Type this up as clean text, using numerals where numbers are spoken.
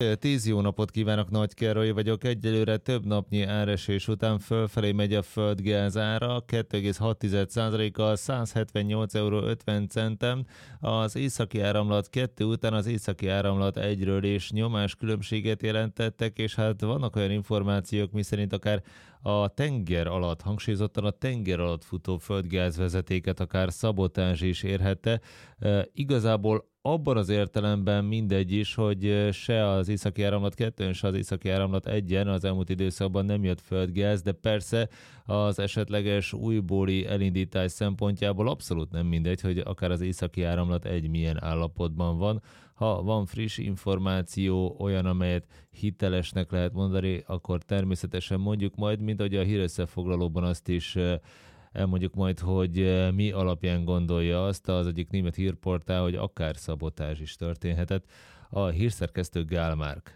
10 jó napot kívánok, Nagy Károly vagyok. Egyelőre több napnyi áresés után fölfelé megy a földgáz ára, 2,6%-kal 178,50 €. Az északi áramlat 2 után az északi áramlat 1-ről és nyomás különbséget jelentettek, és hát vannak olyan információk, miszerint akár a tenger alatt, hangsúlyozottan a tenger alatt futó földgázvezetéket akár szabotázs is érhette. Igazából abban az értelemben mindegy is, hogy se az északi áramlat 2-n, se az északi áramlat 1-en az elmúlt időszakban nem jött földgáz, de persze az esetleges újbóli elindítás szempontjából abszolút nem mindegy, hogy akár az északi áramlat 1 milyen állapotban van. Ha van friss információ, olyan, amelyet hitelesnek lehet mondani, akkor természetesen mondjuk majd, mint ahogy a hírösszefoglalóban azt is elmondjuk majd, hogy mi alapján gondolja azt az egyik német hírportál, hogy akár szabotázs is történhetett. A hírszerkesztő Gál Márk.